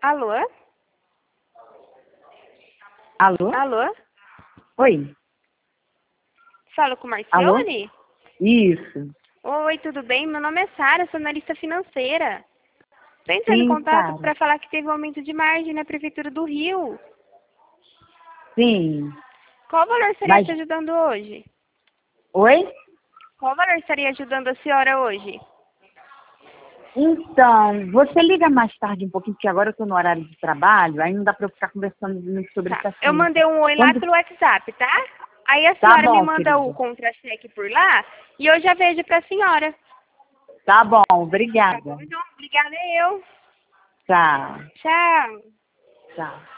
Alô? Alô? Alô? Oi. Falo com Alô? Marcione? Isso. Oi, tudo bem? Meu nome é Sara, sou analista financeira. Estou entrando em Sim, contato Sara. para falar que teve um aumento de margem na Prefeitura do Rio. Sim. Qual valor estaria Mas... te ajudando hoje? Oi? Qual valor estaria ajudando a senhora hoje? Então, você liga mais tarde um pouquinho, porque agora eu estou no horário de trabalho, aí não dá para eu ficar conversando muito sobre Tá, esse eu assunto. mandei um oi lá Quando... pelo WhatsApp, tá? Aí a Tá senhora me bom, manda o querida. contra-cheque por lá e eu já vejo para a senhora. Tá bom, Tá bom? obrigada. Então, obrigada eu. Tchau. Tchau. Tchau.